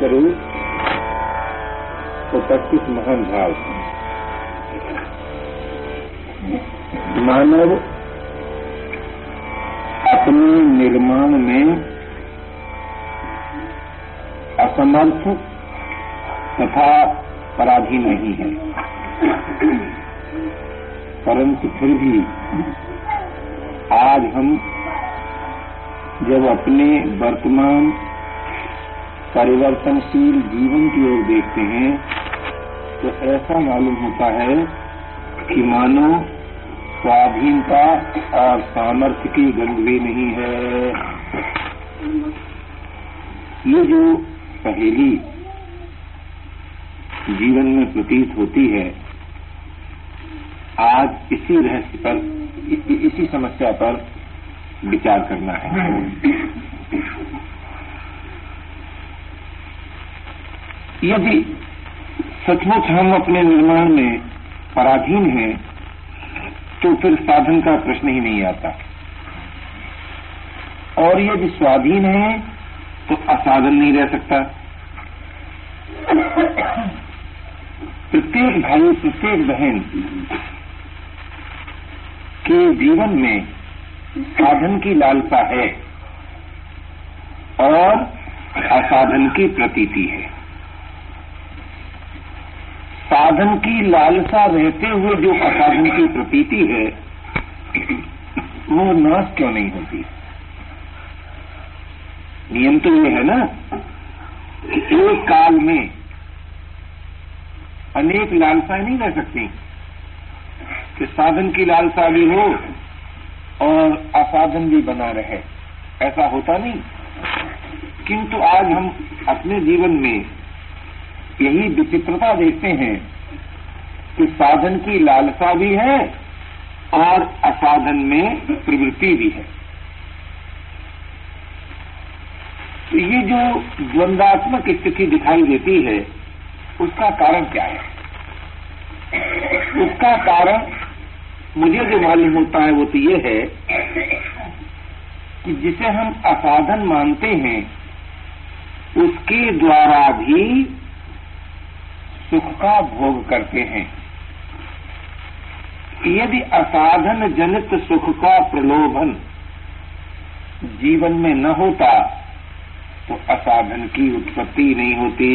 करूं तो तब कुछ महान भाव। मानव अपने निर्माण में असमर्थ तथा पराधीन नहीं है, परंतु फिर भी आज हम जब अपने वर्तमान परिवर्तनशील जीवन की ओर देखते हैं तो ऐसा मालूम होता है कि मानो स्वाधीनता और सामर्थ्य की गंध भी नहीं है। ये जो पहेली जीवन में प्रतीत होती है, आज इसी रहस्य पर, इसी समस्या पर विचार करना है। यदि सचमुच हम अपने निर्माण में पराधीन हैं तो फिर साधन का प्रश्न ही नहीं आता, और यदि स्वाधीन है तो असाधन नहीं रह सकता। प्रत्येक भाई, प्रत्येक बहन के जीवन में साधन की लालसा है और असाधन की प्रतीति है। साधन की लालसा रहते हुए जो असाधन की प्रतीति है वो नाश क्यों नहीं होती? नियम तो ये है ना कि एक काल में अनेक लालसाएं नहीं रह सकती, कि साधन की लालसा भी हो और असाधन भी बना रहे, ऐसा होता नहीं। किंतु आज हम अपने जीवन में यही विचित्रता देखते हैं कि साधन की लालसा भी है और असाधन में प्रवृत्ति भी है। तो ये जो द्वंद्वात्मक स्थिति दिखाई देती है, उसका कारण क्या है? उसका कारण मुझे जो मालूम होता है वो तो ये है कि जिसे हम असाधन मानते हैं उसके द्वारा भी सुख का भोग करते हैं। यदि असाधन जनित सुख का प्रलोभन जीवन में न होता तो असाधन की उत्पत्ति नहीं होती।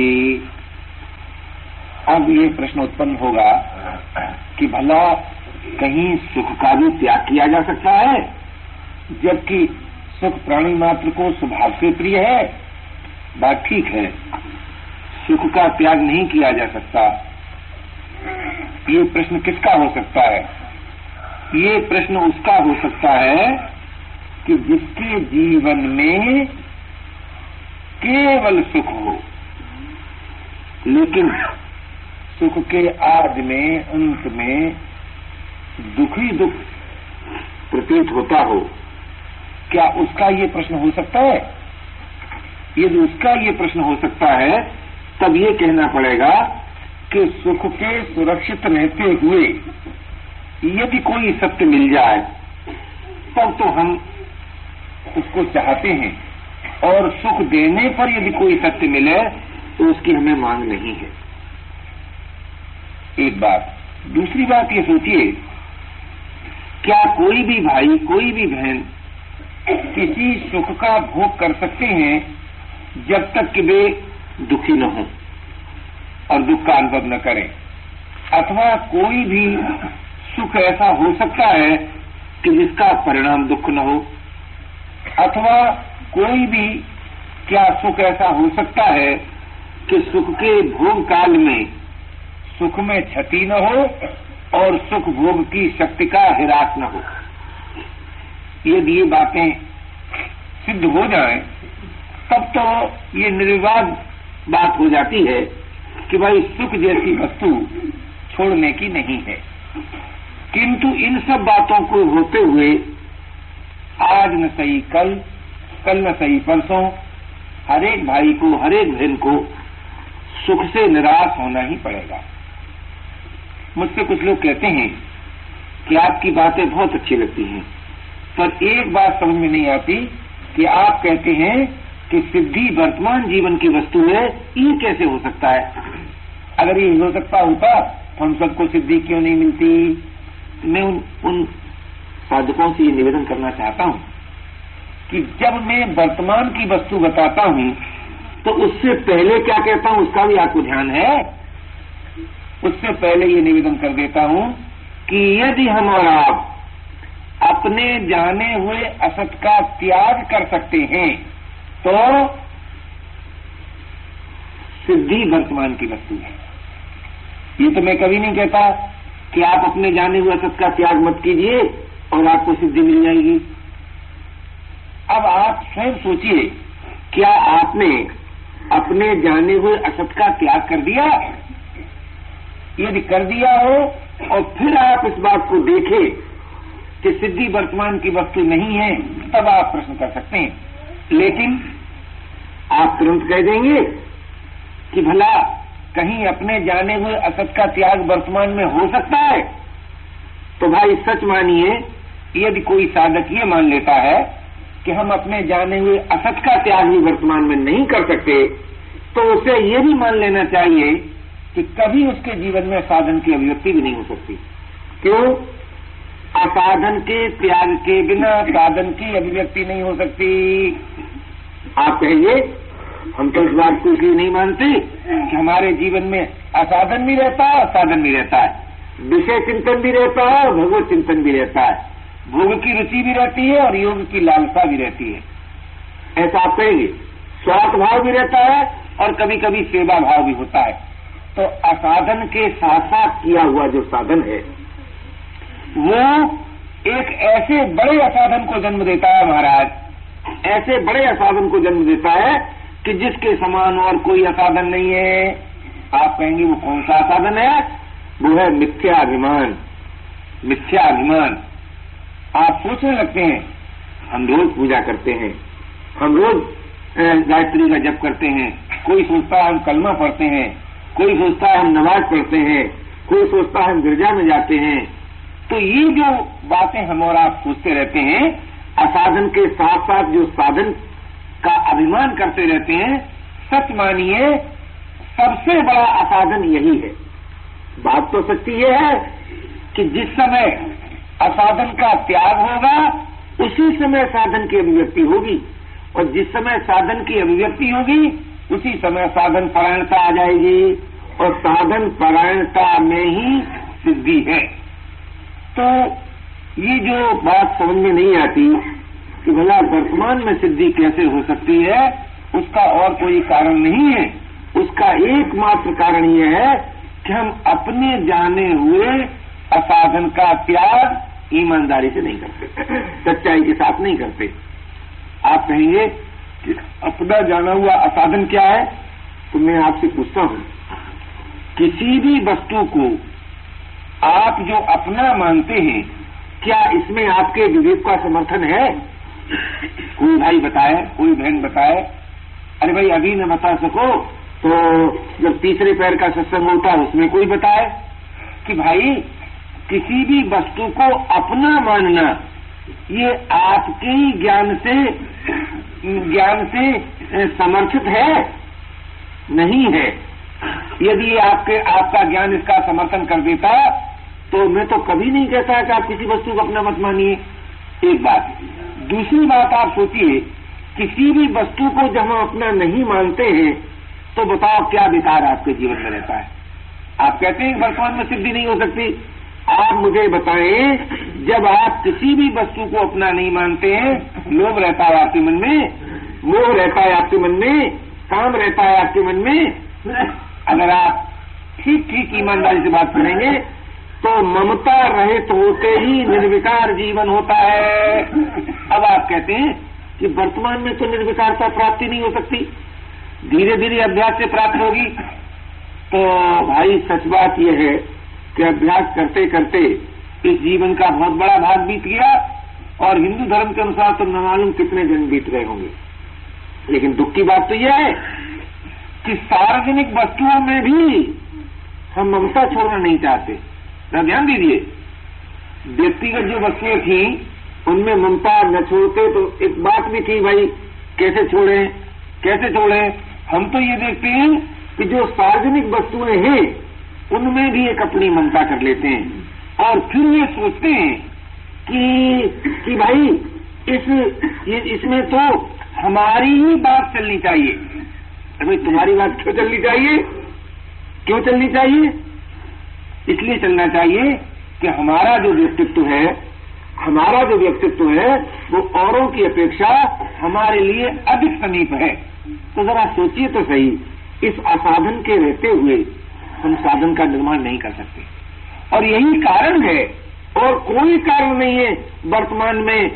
अब ये प्रश्न उत्पन्न होगा कि भला कहीं सुख का भी त्याग किया जा सकता है, जबकि सुख प्राणी मात्र को स्वभाव से प्रिय है? बात ठीक है, सुख का त्याग नहीं किया जा सकता। ये प्रश्न किसका हो सकता है? ये प्रश्न उसका हो सकता है कि जिसके जीवन में केवल सुख हो, लेकिन सुख के आदि में, अंत में दुख ही दुख प्रतीत होता हो। क्या उसका ये प्रश्न हो सकता है? यदि उसका ये प्रश्न हो सकता है तब ये कहना पड़ेगा कि सुख के सुरक्षित रहते हुए यदि कोई सत्य मिल जाए तब तो हम उसको चाहते हैं, और सुख देने पर यदि कोई सत्य मिले तो उसकी हमें मांग नहीं है। एक बात। दूसरी बात ये सोचिए, क्या कोई भी भाई, कोई भी बहन किसी सुख का भोग कर सकते हैं जब तक कि वे दुखी न हो और दुख का अनुभव न करें? अथवा कोई भी सुख ऐसा हो सकता है कि जिसका परिणाम दुख न हो? अथवा कोई भी क्या सुख ऐसा हो सकता है कि सुख के भोग काल में सुख में क्षति न हो और सुख भोग की शक्ति का ह्रास न हो? यदि ये बातें सिद्ध हो जाएं तब तो ये निर्विवाद बात हो जाती है कि भाई सुख जैसी वस्तु छोड़ने की नहीं है। किंतु इन सब बातों को होते हुए आज न सही कल, कल न सही परसों, हर एक भाई को, हर एक बहन को सुख से निराश होना ही पड़ेगा। मुझसे कुछ लोग कहते हैं कि आपकी बातें बहुत अच्छी लगती हैं, पर एक बात समझ में नहीं आती कि आप कहते हैं कि सिद्धि वर्तमान जीवन की वस्तु है, ये कैसे हो सकता है? अगर ये हो सकता होता तो हम सबको सिद्धि क्यों नहीं मिलती? मैं उन साधकों से ये निवेदन करना चाहता हूं कि जब मैं वर्तमान की वस्तु बताता हूं तो उससे पहले क्या कहता हूं उसका भी आपको ध्यान है। उससे पहले ये निवेदन कर देता हूं कि यदि हम और आप अपने जाने हुए असत का त्याग कर सकते हैं तो सिद्धि वर्तमान की वस्तु है। ये तो मैं कभी नहीं कहता कि आप अपने जाने हुए असत का त्याग मत कीजिए और आपको सिद्धि मिल जाएगी। अब आप स्वयं सोचिए, क्या आपने अपने जाने हुए असत का त्याग कर दिया? यदि कर दिया हो और फिर आप इस बात को देखें कि सिद्धि वर्तमान की वस्तु नहीं है, तब आप प्रश्न कर सकते हैं। लेकिन आप तुरंत कह देंगे कि भला कहीं अपने जाने हुए असत का त्याग वर्तमान में हो सकता है? तो भाई सच मानिए, यदि कोई साधक ये मान लेता है कि हम अपने जाने हुए असत का त्याग भी वर्तमान में नहीं कर सकते, तो उसे ये भी मान लेना चाहिए कि कभी उसके जीवन में साधन की अभिव्यक्ति भी नहीं हो सकती। क्यों? असाधन के त्याग के बिना साधन की अभिव्यक्ति नहीं हो सकती। आप कहेंगे हम तो इस बात को इसलिए नहीं मानते कि हमारे जीवन में असाधन भी रहता है और साधन भी रहता है, विषय चिंतन भी रहता है और भगवत चिंतन भी रहता है, भोग की रुचि भी रहती है और योग की लालसा भी रहती है। ऐसा आप कहेंगे। स्वार्थ भाव भी रहता है और कभी कभी सेवा भाव भी होता है। तो असाधन के साथ साथ किया हुआ जो साधन है वो एक ऐसे बड़े असाधन को जन्म देता है महाराज, ऐसे बड़े असाधन को जन्म देता है कि जिसके समान और कोई असाधन नहीं है। आप कहेंगे वो कौन सा असाधन है? वो है मिथ्याभिमान। मिथ्याभिमान। आप सोचने लगते हैं, हम रोज पूजा करते हैं, हम रोज गायत्री का जप करते हैं, कोई सोचता है हम कलमा पढ़ते हैं, कोई सोचता है हम नमाज पढ़ते हैं, कोई सोचता है हम गिरजा में जाते हैं। तो ये जो बातें हम और आप सोचते रहते हैं, असाधन के साथ साथ जो साधन का अभिमान करते रहते हैं, सच मानिए सबसे बड़ा असाधन यही है। बात तो सच्ची ये है कि जिस समय असाधन का त्याग होगा उसी समय साधन की अभिव्यक्ति होगी, और जिस समय साधन की अभिव्यक्ति होगी उसी समय साधन परायणता आ जाएगी, और साधन परायणता में ही सिद्धि है। तो ये जो बात समझ में नहीं आती कि भला वर्तमान में सिद्धि कैसे हो सकती है, उसका और कोई कारण नहीं है। उसका एकमात्र कारण यह है कि हम अपने जाने हुए असाधन का त्याग ईमानदारी से नहीं करते, सच्चाई के साथ नहीं करते। आप कहेंगे कि अपना जाना हुआ असाधन क्या है? तो मैं आपसे पूछता हूं, किसी भी वस्तु को आप जो अपना मानते हैं, क्या इसमें आपके विवेक का समर्थन है? कोई भाई बताए, कोई बहन बताए। अरे भाई अभी न बता सको तो जब तीसरे पैर का सत्संग होता है उसमें कोई बताए कि भाई किसी भी वस्तु को अपना मानना ये आपके ही ज्ञान से समर्थित है? नहीं है। यदि आपका ज्ञान इसका समर्थन कर देता तो मैं तो कभी नहीं कहता कि आप किसी वस्तु को अपना मत मानिए। एक बात। दूसरी बात, आप सोचिए, किसी भी वस्तु को जब हम अपना नहीं मानते हैं तो बताओ क्या विकार आपके जीवन में रहता है? आप कहते हैं वर्तमान में सिद्धि नहीं हो सकती। आप मुझे बताएं, जब आप किसी भी वस्तु को अपना नहीं मानते हैं, लोभ रहता है आपके मन में, मोह रहता है आपके मन में, काम रहता है आपके मन में। अगर आप ठीक ईमानदारी से बात करेंगे तो ममता रहित होते ही निर्विकार जीवन होता है। अब आप कहते हैं कि वर्तमान में तो निर्विकारता प्राप्ति नहीं हो सकती, धीरे धीरे अभ्यास से प्राप्त होगी। तो भाई सच बात यह है कि अभ्यास करते करते इस जीवन का बहुत बड़ा भाग बीत गया, और हिंदू धर्म के अनुसार तो न मालूम कितने जन्म बीत गए होंगे। लेकिन दुख की बात तो यह है कि सार्वजनिक वस्तुओं में भी हम ममता छोड़ना नहीं चाहते। ध्यान दीजिए, व्यक्तिगत जो वस्तुएं थी उनमें ममता न छोड़ते तो एक बात भी थी, भाई कैसे छोड़ें? कैसे छोड़ें? हम तो ये देखते हैं कि जो सार्वजनिक वस्तुएं हैं उनमें भी एक अपनी ममता कर लेते हैं और फिर ये सोचते हैं कि भाई इसमें तो हमारी ही बात चलनी चाहिए। अरे तुम्हारी बात क्यों चलनी चाहिए? क्यों चलनी चाहिए? इसलिए चलना चाहिए कि हमारा जो व्यक्तित्व है वो औरों की अपेक्षा हमारे लिए अधिक समीप है। तो जरा सोचिए तो सही, इस असाधन के रहते हुए हम साधन का निर्माण नहीं कर सकते और यही कारण है और कोई कारण नहीं है वर्तमान में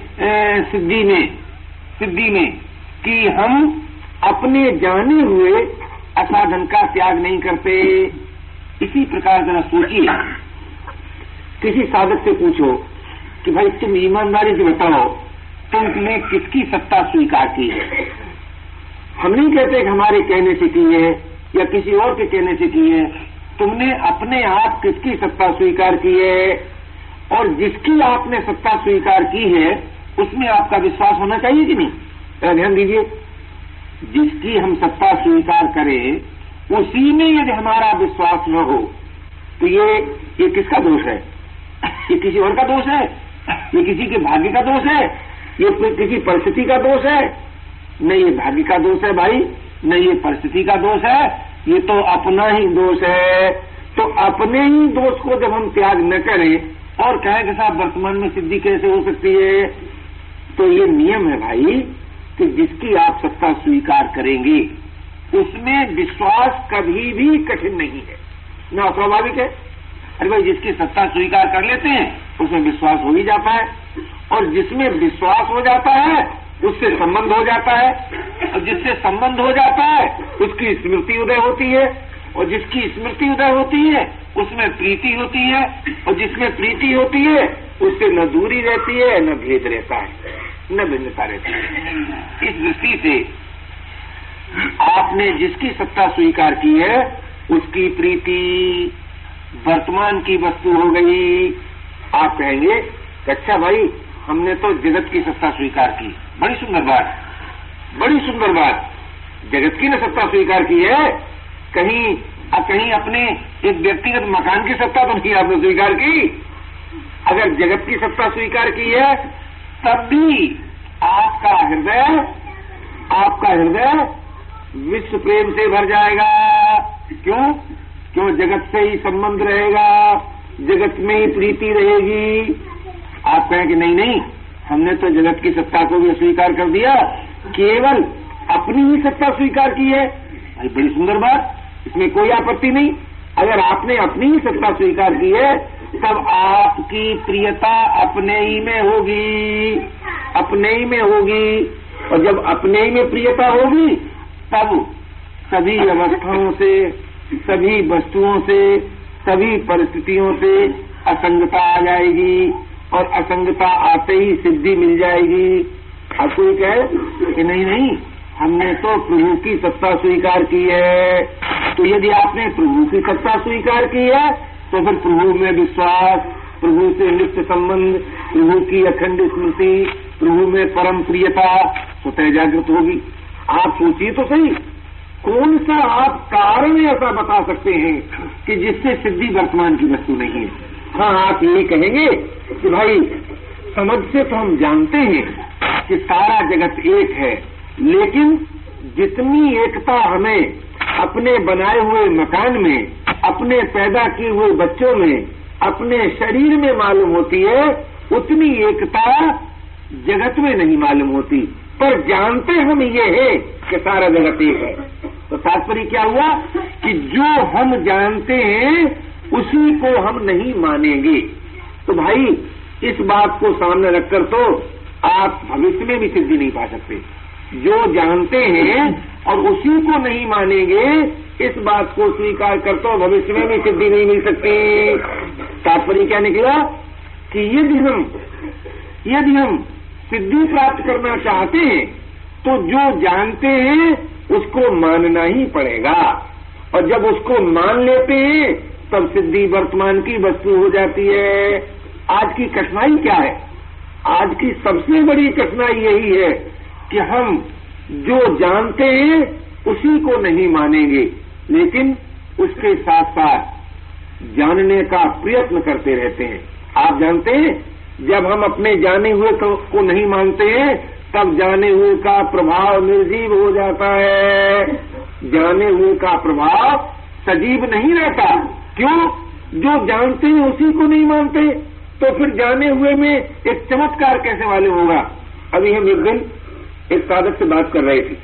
सिद्धि में कि हम अपने जाने हुए असाधन का त्याग नहीं करते। इसी प्रकार जरा सोचिए, किसी साधक से पूछो कि भाई तुम ईमानदारी से बताओ तुमने किसकी सत्ता स्वीकार की है? हम नहीं कहते कि हमारे कहने से की है या किसी और के कहने से की है। तुमने अपने आप किसकी सत्ता स्वीकार की है? और जिसकी आपने सत्ता स्वीकार की है उसमें आपका विश्वास होना चाहिए कि नहीं? ध्यान दीजिए, जिसकी हम सत्ता स्वीकार करें उसी में यदि हमारा विश्वास न हो तो ये किसका दोष है? ये किसी और का दोष है? ये किसी के भाग्य का दोष है? ये किसी परिस्थिति का दोष है? नहीं, ये भाग्य का दोष है भाई, नहीं ये परिस्थिति का दोष है, ये तो अपना ही दोष है। तो अपने ही दोष को जब हम त्याग न करें और कहें कि साहब वर्तमान में सिद्धि कैसे हो सकती है, तो ये नियम है भाई कि जिसकी आप सत्ता स्वीकार करेंगे उसमें विश्वास कभी भी कठिन नहीं है, ना स्वाभाविक है। अरे भाई जिसकी सत्ता स्वीकार कर लेते हैं उसमें विश्वास हो ही जाता है और जिसमें विश्वास हो जाता है उससे संबंध हो जाता है और जिससे संबंध हो जाता है उसकी स्मृति उदय होती है और जिसकी स्मृति उदय होती है उसमें प्रीति होती है और जिसमें प्रीति होती है उससे न दूरी रहती है न भेद रहता है न भिन्नता रहती है। इस दृष्टि से आपने जिसकी सत्ता स्वीकार की है उसकी प्रीति वर्तमान की वस्तु हो गई। आप कहेंगे अच्छा भाई हमने तो जगत की सत्ता स्वीकार की, बड़ी सुंदर बात, बड़ी सुंदर बात। जगत की न सत्ता स्वीकार की है, कहीं अपने एक व्यक्तिगत मकान की सत्ता तो नहीं आपने स्वीकार की। अगर जगत की सत्ता स्वीकार की है तब भी आपका हृदय विश्व प्रेम से भर जाएगा। क्यों जगत से ही संबंध रहेगा, जगत में ही प्रीति रहेगी। आप कहें कि नहीं हमने तो जगत की सत्ता को भी अस्वीकार कर दिया, केवल अपनी ही सत्ता स्वीकार की है। भाई बड़ी सुंदर बात, इसमें कोई आपत्ति नहीं। अगर आपने अपनी ही सत्ता स्वीकार की है तब आपकी प्रियता अपने ही में होगी, अपने ही में होगी। और जब अपने ही में प्रियता होगी तब सभी अवस्थाओं से, सभी वस्तुओं से, सभी परिस्थितियों से असंगता आ जाएगी और असंगता आते ही सिद्धि मिल जाएगी। अब कोई कहे कि नहीं हमने तो प्रभु की सत्ता स्वीकार की है। तो यदि आपने प्रभु की सत्ता स्वीकार की है तो फिर प्रभु में विश्वास, प्रभु से नित्य संबंध, प्रभु की अखंड स्मृति, प्रभु में परम प्रियता स्वतः जागृत होगी। आप सोचिए तो सही, कौन सा आप कारण ऐसा बता सकते हैं कि जिससे सिद्धि वर्तमान की वस्तु नहीं है? हाँ, आप यही कहेंगे कि भाई समझ से तो हम जानते हैं कि सारा जगत एक है, लेकिन जितनी एकता हमें अपने बनाए हुए मकान में, अपने पैदा किए हुए बच्चों में, अपने शरीर में मालूम होती है उतनी एकता जगत में नहीं मालूम होती। पर जानते हम ये है कि सारा जगत एक है। तो तात्पर्य क्या हुआ कि जो हम जानते हैं उसी को हम नहीं मानेंगे। तो भाई इस बात को सामने रखकर तो आप भविष्य में भी सिद्धि नहीं पा सकते। जो जानते हैं और उसी को नहीं मानेंगे, इस बात को स्वीकार कर तो भविष्य में भी सिद्धि नहीं मिल सकती। तात्पर्य क्या निकला कि यदि हम सिद्धि प्राप्त करना चाहते हैं तो जो जानते हैं उसको मानना ही पड़ेगा। और जब उसको मान लेते हैं तब सिद्धि वर्तमान की वस्तु हो जाती है। आज की कठिनाई क्या है? आज की सबसे बड़ी कठिनाई यही है कि हम जो जानते हैं उसी को नहीं मानेंगे, लेकिन उसके साथ साथ जानने का प्रयत्न करते रहते हैं। आप जानते हैं, जब हम अपने जाने हुए को नहीं मानते हैं, तब जाने हुए का प्रभाव निर्जीव हो जाता है। जाने हुए का प्रभाव सजीव नहीं रहता। क्यों? जो जानते हैं उसी को नहीं मानते, तो फिर जाने हुए में एक चमत्कार कैसे मालूम होगा? अभी हम एक दिन एक साधक से बात कर रहे थे,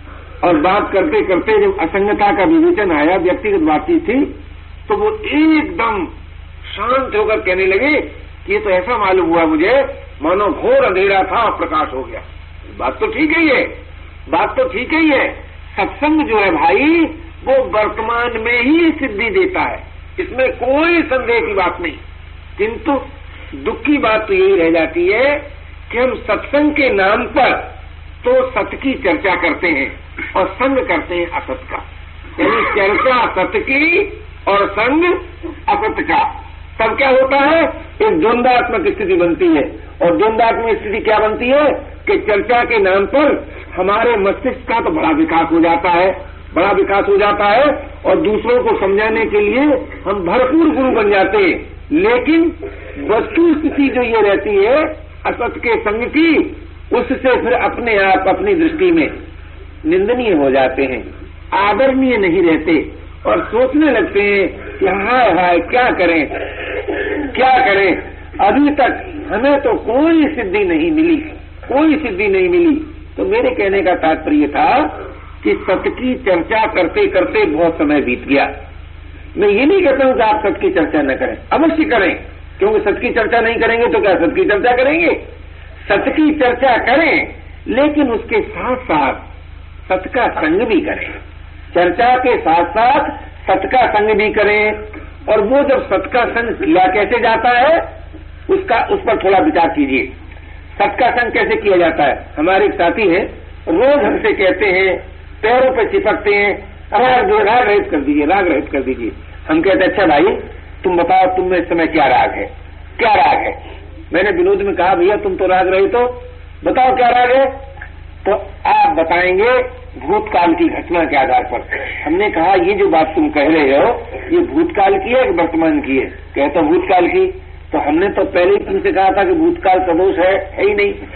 और बात करते करते जब असंगता का विवेचन आया, व्यक्तिगत बातचीत थी, तो वो एकदम शांत होकर कहने लगे कि ये तो ऐसा मालूम हुआ मुझे मानो घोर अंधेरा था, प्रकाश हो गया। बात तो ठीक ही है, बात तो ठीक ही है। सत्संग जो है भाई, वो वर्तमान में ही सिद्धि देता है, इसमें कोई संदेह की बात नहीं। किंतु दुख की बात तो यही रह जाती है कि हम सत्संग के नाम पर तो सत्य की चर्चा करते हैं और संग करते हैं असत का। यानी चर्चा सत्य की और संग असत का। तब क्या होता है? एक द्वंदात्मक स्थिति बनती है। और द्वंदात्मक स्थिति क्या बनती है कि चर्चा के नाम पर हमारे मस्तिष्क का तो बड़ा विकास हो जाता है, बड़ा विकास हो जाता है, और दूसरों को समझाने के लिए हम भरपूर गुरु बन जाते हैं। लेकिन वस्तु स्थिति जो ये रहती है असत के संग की, उससे फिर अपने आप अपनी दृष्टि में निंदनीय हो जाते हैं, आदरणीय नहीं रहते, और सोचने लगते हैं कि हाय हाय क्या करें, क्या करें, अभी तक हमें तो कोई सिद्धि नहीं मिली, कोई सिद्धि नहीं मिली। तो मेरे कहने का तात्पर्य था कि सत्य की चर्चा करते करते बहुत समय बीत गया। मैं ये नहीं कहता हूं कि आप सत्य की चर्चा न करें, अवश्य करें, क्योंकि सत्य की चर्चा नहीं करेंगे तो क्या सत्य की चर्चा करेंगे? सत्य की चर्चा करें, लेकिन उसके साथ साथ सत्य का संग भी करें। चर्चा के साथ साथ सत्य का संग भी करें। और वो जब सत्य का संग किया कैसे जाता है, उस पर थोड़ा विचार कीजिए। सत्य का संग कैसे किया जाता है? हमारे एक साथी हैं, रोज हमसे कहते हैं, पैरों पे चिपकते हैं, राग रहित कर दीजिए, राग रहित कर दीजिए। हम कहते अच्छा भाई तुम बताओ, तुम में इस समय क्या राग है, क्या राग है? मैंने विनोद में कहा भैया तुम तो राग रहित हो, बताओ क्या राग है? तो आप बताएंगे भूतकाल की घटना के आधार पर। हमने कहा ये जो बात तुम कह रहे हो ये भूतकाल की है कि वर्तमान की है? कहते भूतकाल की। तो हमने तो पहले ही तुमसे कहा था कि भूतकाल सदोष है ही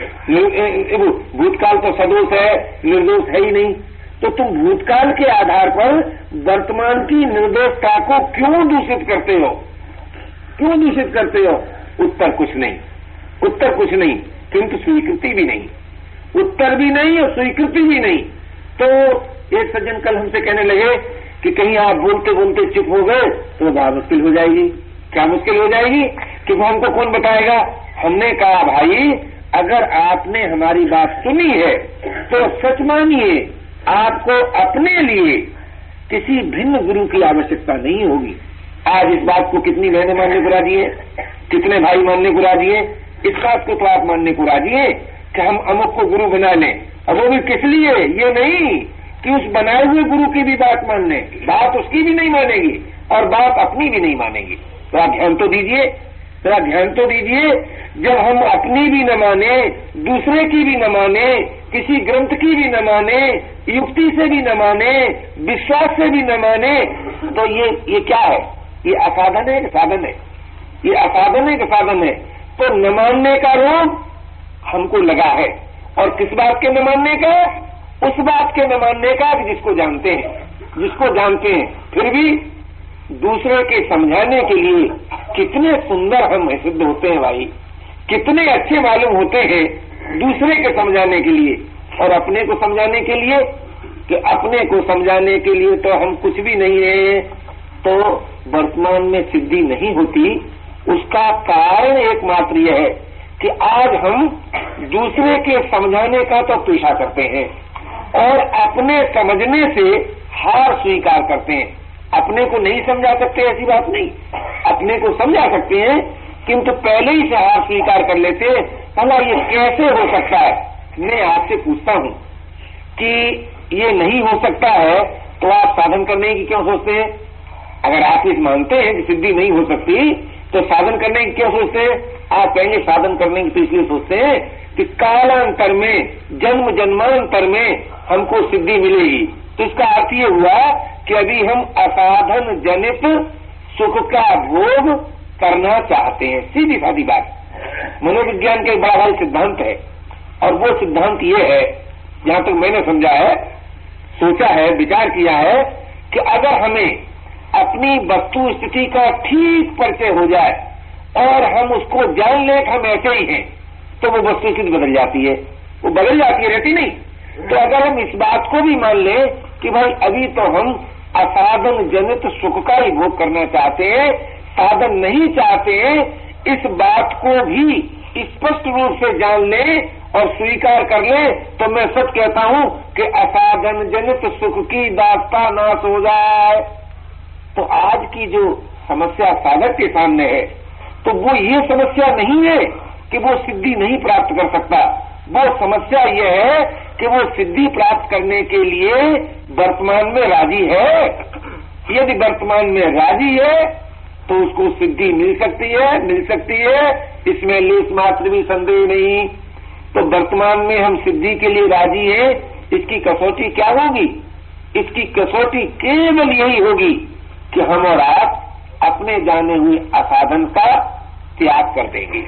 नहीं, भूतकाल तो सदोष है, निर्दोष है ही नहीं। तो तुम भूतकाल के आधार पर वर्तमान की निर्दोषता को क्यों दूषित करते हो, क्यों दूषित करते हो? उत्तर कुछ नहीं, उत्तर कुछ नहीं, किंतु स्वीकृति भी नहीं, उत्तर भी नहीं और स्वीकृति भी नहीं। तो एक सज्जन कल हमसे कहने लगे कि कहीं आप बोलते बोलते चुप हो गए तो बड़ा मुश्किल हो जाएगी। क्या मुश्किल हो जाएगी? कि वो हमको कौन बताएगा? हमने कहा भाई अगर आपने हमारी बात सुनी है तो सच मानिए, आपको अपने लिए किसी भिन्न गुरु की आवश्यकता नहीं होगी। आज इस बात को कितनी बहनें मानने को राजी है, कितने भाई मानने को राजी है? इस बात को तो आप मानने को राजी है कि हम अमुक को गुरु बना लें, और वो भी किस लिए? ये नहीं कि उस बनाए हुए गुरु की भी बात मान लें, बात उसकी भी नहीं मानेगी और बात अपनी भी नहीं मानेगी। तो आप ध्यान तो दीजिए, जरा ध्यान तो दीजिए। जब हम अपनी भी न माने, दूसरे की भी न माने, किसी ग्रंथ की भी न माने, युक्ति से भी न माने, विश्वास से भी न माने, तो ये क्या है? ये असाधन है कि साधन है? ये असाधन है कि साधन है? तो न मानने का रोग हमको लगा है, और किस बात के न मानने का? उस बात के न मानने का जिसको जानते हैं, जिसको जानते हैं। फिर भी दूसरे के समझाने के लिए कितने सुंदर हम सिद्ध होते हैं भाई, कितने अच्छे मालूम होते हैं दूसरे के समझाने के लिए। और अपने को समझाने के लिए, कि अपने को समझाने के लिए तो हम कुछ भी नहीं है, तो वर्तमान में सिद्धि नहीं होती। उसका कारण एकमात्र यह है कि आज हम दूसरे के समझाने का तो पेशा करते हैं और अपने समझने से हार स्वीकार करते हैं। अपने को नहीं समझा सकते ऐसी बात नहीं, अपने को समझा सकते हैं, किंतु पहले ही से हार स्वीकार कर लेते हैं। भला ये कैसे हो सकता है? मैं आपसे पूछता हूं कि ये नहीं हो सकता है तो आप साधन करने की क्यों सोचते हैं? अगर आप इस मानते हैं कि सिद्धि नहीं हो सकती तो साधन करने की क्यों सोचते हैं? आप कहेंगे साधन करने की तो इसलिए सोचते हैं कि कालांतर में, जन्म जन्मांतर में हमको सिद्धि मिलेगी। तो इसका अर्थ ये हुआ कि अभी हम असाधन जनित सुख का भोग करना चाहते हैं। सीधी सादी बात। मनोविज्ञान का एक बड़ा भारी सिद्धांत है, और वो सिद्धांत ये है, जहां तक मैंने समझा है, सोचा है, विचार किया है, कि अगर हमें अपनी वस्तु स्थिति का ठीक परिचय हो जाए और हम उसको जान लें कि हम ऐसे ही हैं, तो वो वस्तु स्थिति बदल जाती है। वो बदल जाती है, रहती नहीं। तो अगर हम इस बात को भी मान लें कि भाई अभी तो हम असाधन जनित सुख का ही भोग करना चाहते हैं, साधन नहीं चाहते हैं, इस बात को भी स्पष्ट रूप से जान लें और स्वीकार कर लें, तो मैं सच कहता हूं कि असाधन जनित सुख की दास्ता नाश हो जाए। तो आज की जो समस्या साधक के सामने है, तो वो ये समस्या नहीं है कि वो सिद्धि नहीं प्राप्त कर सकता। वो समस्या ये है कि वो सिद्धि प्राप्त करने के लिए वर्तमान में राजी है। यदि वर्तमान में राजी है तो उसको सिद्धि मिल सकती है, इसमें लेस मात्र भी संदेह नहीं। तो वर्तमान में हम सिद्धि के लिए राजी हैं, इसकी कसौटी क्या होगी? इसकी कसौटी केवल यही होगी कि हम और आप अपने जाने हुए असाधन का त्याग कर देंगे,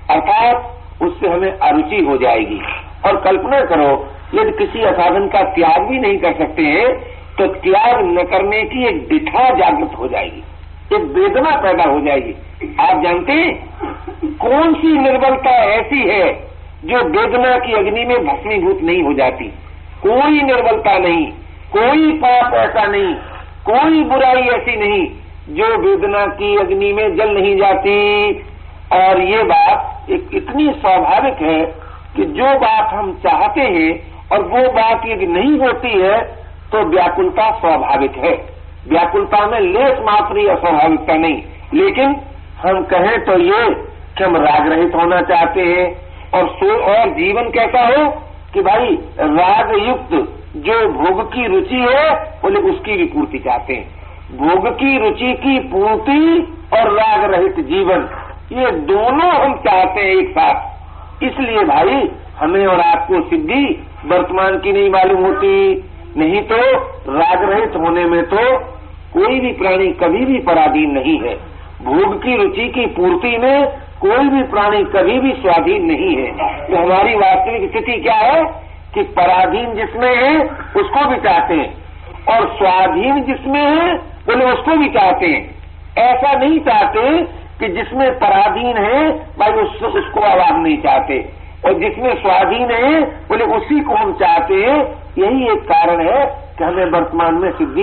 अर्थात उससे हमें अरुचि हो जाएगी। और कल्पना करो, यदि किसी असाधन का त्याग भी नहीं कर सकते हैं, तो त्याग न करने की एक दिठा जागृत हो जाएगी, एक वेदना पैदा हो जाएगी। आप जानते हैं कौन सी निर्बलता ऐसी है जो वेदना की अग्नि में भस्मीभूत नहीं हो जाती? कोई निर्बलता नहीं, कोई पाप ऐसा नहीं, कोई बुराई ऐसी नहीं जो वेदना की अग्नि में जल नहीं जाती। और ये बात एक इतनी स्वाभाविक है कि जो बात हम चाहते हैं और वो बात यदि नहीं होती है तो व्याकुलता स्वाभाविक है। व्याकुलता में लेस मात्र अस्वाभाविकता नहीं। लेकिन हम कहें तो ये कि हम राग रहित होना चाहते हैं, और जीवन कैसा हो कि भाई राग युक्त जो भोग की रुचि है, बोले उसकी भी पूर्ति चाहते हैं। भोग की रुचि की पूर्ति और राग रहित जीवन, ये दोनों हम चाहते हैं एक साथ। इसलिए भाई हमें और आपको सिद्धि वर्तमान की नहीं मालूम होती। नहीं तो राग रहित होने में तो कोई भी प्राणी कभी भी पराधीन नहीं है। भोग की रुचि की पूर्ति में कोई भी प्राणी कभी भी स्वाधीन नहीं है। तो हमारी वास्तविक स्थिति क्या है कि पराधीन जिसमें है उसको भी चाहते हैं, और स्वाधीन जिसमें है बोले उसको भी चाहते हैं। ऐसा नहीं चाहते कि जिसमें पराधीन है भाई उसको आवाम नहीं चाहते, और जिसमें स्वाधीन है बोले उसी को हम चाहते हैं। यही एक कारण है कि हमें वर्तमान में सिद्धि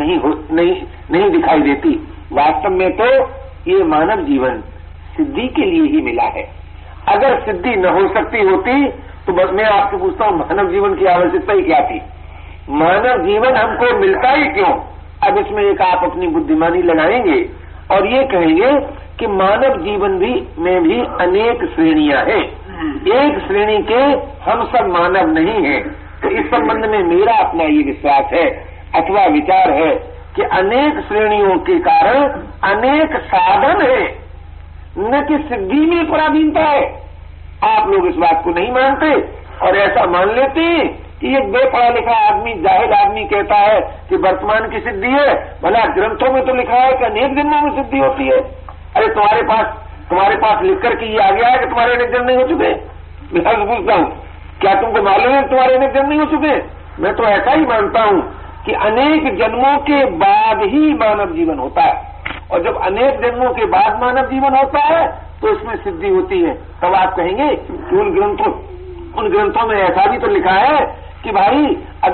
नहीं दिखाई देती। वास्तव में तो ये मानव जीवन सिद्धि के लिए ही मिला है। अगर सिद्धि न हो सकती होती तो बस मैं आपसे पूछता हूँ, मानव जीवन की आवश्यकता ही क्या थी? मानव जीवन हमको मिलता ही क्यों? अब इसमें एक आप अपनी बुद्धिमानी लगाएंगे और ये कहेंगे कि मानव जीवन में भी अनेक श्रेणियां हैं। एक श्रेणी के हम सब मानव नहीं हैं। तो इस संबंध में मेरा अपना ये विश्वास है अथवा विचार है कि अनेक श्रेणियों के कारण अनेक साधन है, न कि सिद्धि में पराधीनता है। आप लोग इस बात को नहीं मानते और ऐसा मान लेते हैं कि एक बेपढ़ा लिखा आदमी, जाहिल आदमी कहता है कि वर्तमान की सिद्धि है। भला ग्रंथों में तो लिखा है कि अनेक जन्मों में सिद्धि होती है। अरे तुम्हारे पास लिख कर के ये आ गया है कि तुम्हारे अनेक जन्म नहीं हो चुके? मैं पूछता हूँ, क्या तुमको मालूम है तुम्हारे अनेक जन्म नहीं हो चुके? मैं तो ऐसा ही मानता हूँ कि अनेक जन्मों के बाद ही मानव जीवन होता है, और जब अनेक जन्मों के बाद मानव जीवन होता है तो इसमें सिद्धि होती है। तब आप कहेंगे कि उन ग्रंथों में ऐसा भी तो लिखा है कि भाई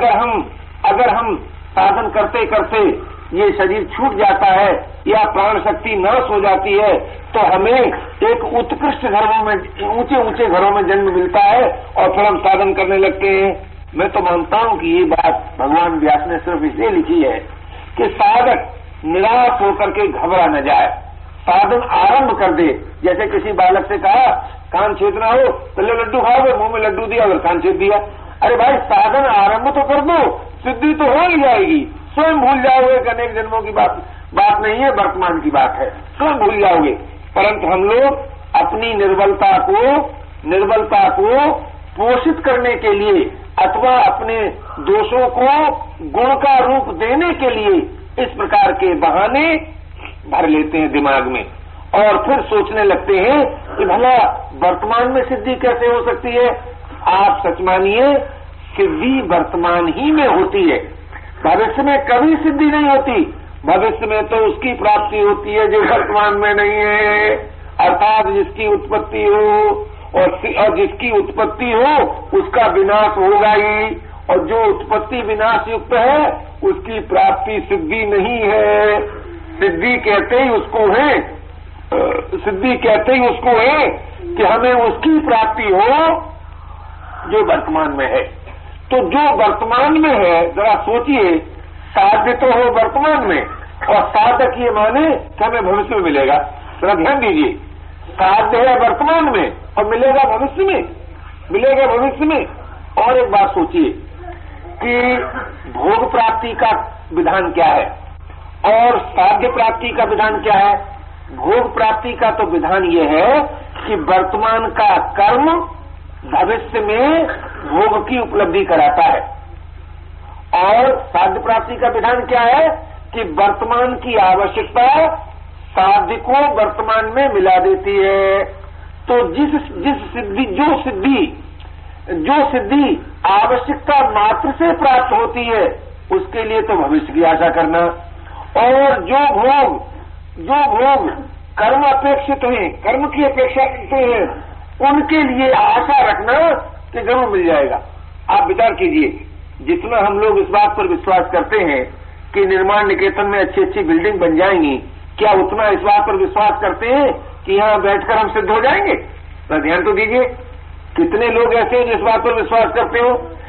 अगर हम साधन करते करते ये शरीर छूट जाता है या प्राण शक्ति नाश हो जाती है तो हमें एक उत्कृष्ट घरों में, ऊंचे घरों में जन्म मिलता है और फिर हम साधन करने लगते हैं। मैं तो मानता हूं कि ये बात भगवान व्यास ने सिर्फ इसलिए लिखी है कि साधक निराश होकर के घबरा न जाए, साधन आरंभ कर दे। जैसे किसी बालक से कहा कान छेदना हो तो ले लड्डू खाओगे, मुंह में लड्डू दिया और कान छेद दिया। अरे भाई साधन आरंभ तो कर दो, सिद्धि तो हो ही जाएगी। स्वयं भूल जाओगे कि अनेक जन्मों की बात नहीं है, वर्तमान की बात है, स्वयं भूल जाओगे। परंतु हम लोग अपनी निर्बलता को पोषित करने के लिए अथवा अपने दोषों को गुण का रूप देने के लिए इस प्रकार के बहाने भर लेते हैं दिमाग में और फिर सोचने लगते हैं कि भला वर्तमान में सिद्धि कैसे हो सकती है। आप सच मानिए, सिद्धि वर्तमान ही में होती है, भविष्य में कभी सिद्धि नहीं होती। भविष्य में तो उसकी प्राप्ति होती है जो वर्तमान में नहीं है, अर्थात जिसकी उत्पत्ति हो और जिसकी उत्पत्ति हो उसका विनाश होगा ही, और जो उत्पत्ति विनाश युक्त है उसकी प्राप्ति सिद्धि नहीं है। सिद्धि कहते ही उसको है कि हमें उसकी प्राप्ति हो जो वर्तमान में है। तो जो वर्तमान में है, जरा सोचिए, साध्य तो हो वर्तमान में, और साधक ये माने कि हमें भविष्य में मिलेगा। जरा ध्यान दीजिए, साध्य है वर्तमान में और मिलेगा भविष्य में। और एक बात सोचिए कि भोग प्राप्ति का विधान क्या है और साध्य प्राप्ति का विधान क्या है। भोग प्राप्ति का तो विधान यह है कि वर्तमान का कर्म भविष्य में भोग की उपलब्धि कराता है, और साध्य प्राप्ति का विधान क्या है कि वर्तमान की आवश्यकता साध्य को वर्तमान में मिला देती है। तो जो सिद्धि आवश्यकता मात्र से प्राप्त होती है उसके लिए तो भविष्य की आशा करना, और जो भोग कर्म अपेक्षित हैं, कर्म की अपेक्षा करते हैं, उनके लिए आशा रखना कि जरूर मिल जाएगा। आप विचार कीजिए, जितना हम लोग इस बात पर विश्वास करते हैं कि निर्माण निकेतन में अच्छी अच्छी बिल्डिंग बन जाएंगी, क्या उतना इस बात पर विश्वास करते हैं कि यहाँ बैठकर हम सिद्ध हो जाएंगे? तो ध्यान तो दीजिए, कितने लोग ऐसे हैं जिस बात पर विश्वास करते हो